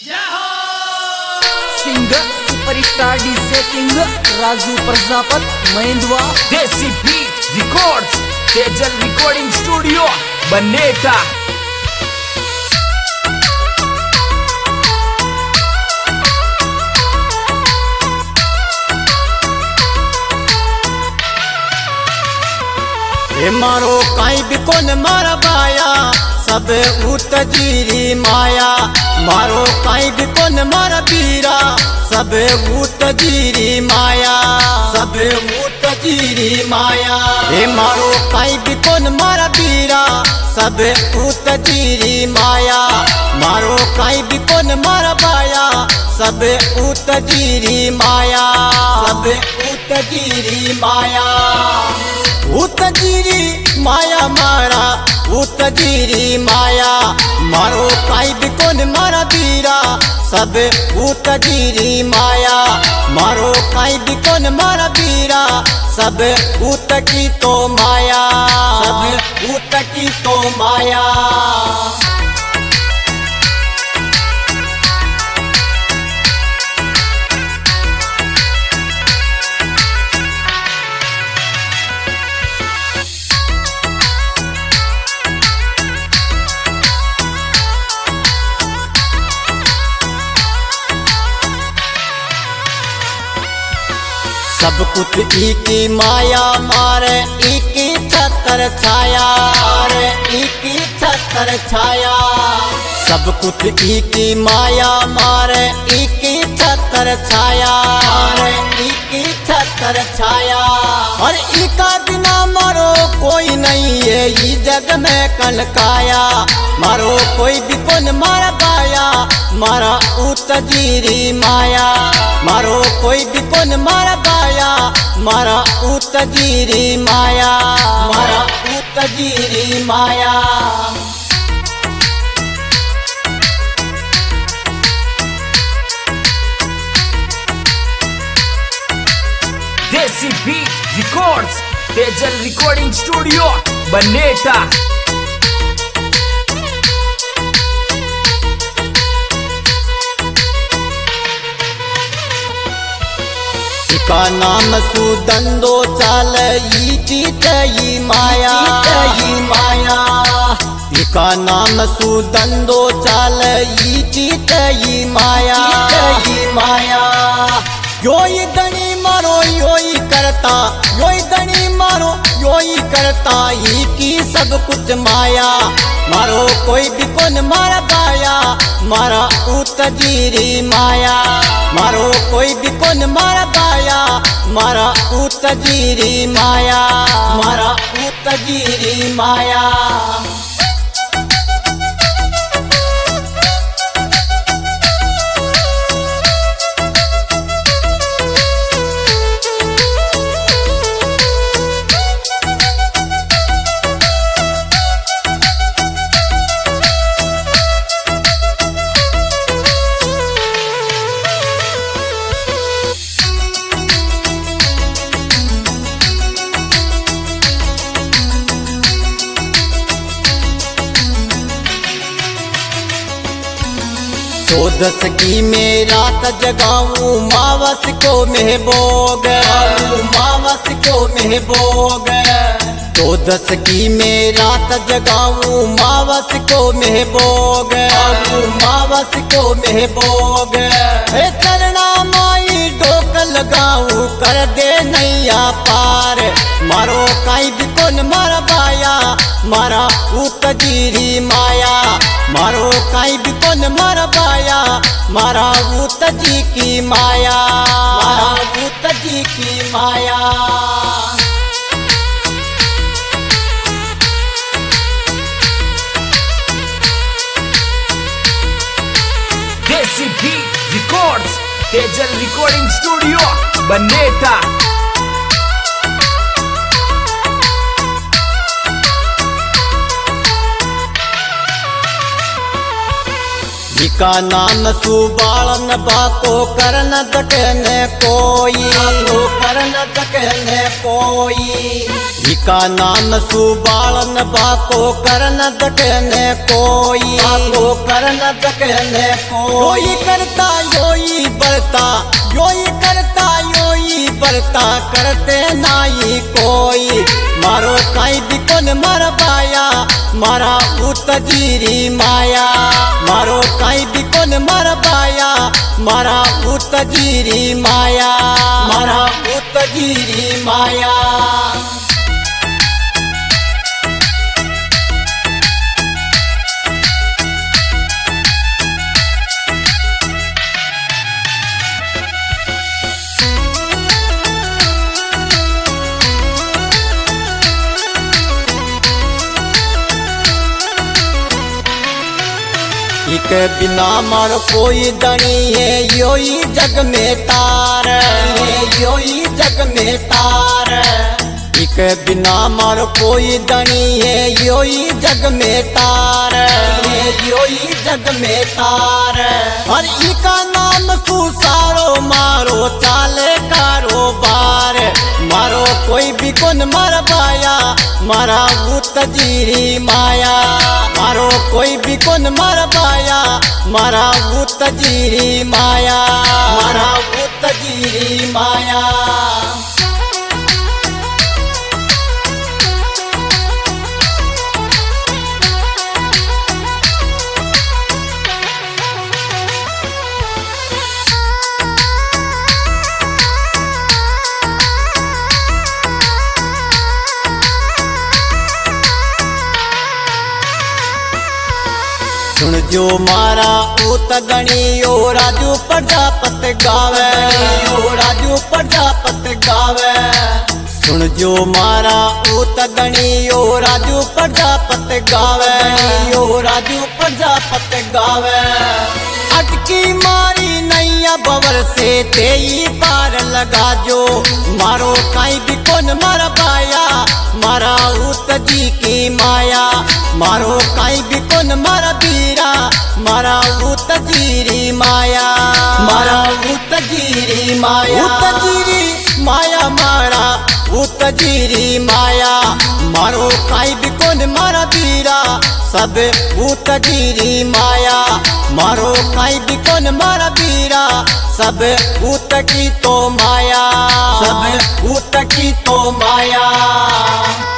Singer superstar DJ king Raju Prajapat महिंदवा Desi beat records Tejal recording studio Baneta. मारो काई भी कोन मारा बाया सब उत जीरी माया। मारो काई भी कोन मारा बीरा सब उत जीरी माया। सब उत जीरी माया। मारो काई भी कोन मारा बीरा सब उत जीरी माया। मारो काई भी कोन मारा बाया सब उत जीरी माया। सब उत जीरी माया। उतजीरी माया मारा उतजीरी माया। मारो काई भी कोन मारा बीरा सब उतजीरी माया। मारो काई भी कोन मारा बीरा सब उत की तो माया। सब उत की तो माया। सब कुछ की माया मारे इकी छतर छाया। रे इकी छतर छाया। सब कुछ की माया मारे इकी छतर छाया। रे इकी छतर छाया। और इका बिना मारो कोई नहीं है ये जग में कलकाया। मारो कोई भी कोन मारा बाया मारा उतजीरी माया। मारो कोई भी कोन मारा बाया मारा उतजीरी माया। मारा उतजीरी माया। Desi beat records Tejal recording studio Baneta. का नाम सुदंदो चाल ई माया। माया का नाम सुदंदो चाल ई माया। माया योई दनी मारो योई करता। योई दनी मारो योई करता ही की सब कुछ माया। मारो कोई भी कोन मारा बाया मारा उतजीरी माया। मारो कोई भी कोन मारा बाया मारा उतजीरी माया। मारा उतजीरी माया। चौदस की में रात जगाऊं मावस को महबोग। मावस को महबोग। चौदस की में रात जगाऊं मावस को महबोग। मावस को महबोग। चरना माई डोक लगाऊं कर दे नैया पार। मारो काई भी कोन मारा बाया मारा उतजीरी माया। मारो काई भी कोन मारा बाया मारा उतजी की माया। मारा उतजी की माया। Desi beat records Tejal recording studio Baneta. इका नाम सुबालन बाको करन दकने कोई, बाको करन दकने कोई। इका नाम सुबालन बाको करन दकने कोई, बाको करन दकने कोई। योई करता योई बरता, योई करता योई बरता, करते नाई कोई। मारो काई बिकोन मर बाया, मारा उतजीरी माया। मारो काई बिकोन मर बाया, मारा उतजीरी माया, मारा उतजीरी माया। इक बिना मर कोई दणी है, योई जग में तार, योई जग में तार। इक बिना मर कोई दणी है, योई जग में तार, योई जग में तार। हर इका नाम सुसारो मारो चाले कारोबार। मारो कोई भी कोन मर बाया, मारा उतजीरी माया। मारो कोई भी कोन मर बाया, मारा उतजीरी माया, मारा उतजीरी माया। सुन जो मारा उत गणी ओ राजू प्रजापत गावे, ओ राजू प्रजापत गावे। सुन जो मारा उत गणी ओ राजू प्रजापत गावे, ओ राजू प्रजापत गावे। अटकी मारी नैया बवर से तेई पार लगा जो। मारो काई भी कोन मर बाया, मारा उत जी की माया। मारो काई भी कोन मर बीरा, मारा उतजीरी माया, मारा उतजीरी माया। उतजीरी माया मारा उतजीरी माया। मारो काई भी कोन मर बीरा, सब उतजीरी माया। मारो काई भी कोन मर बीरा, सब उत की तो माया, सब उत की तो माया।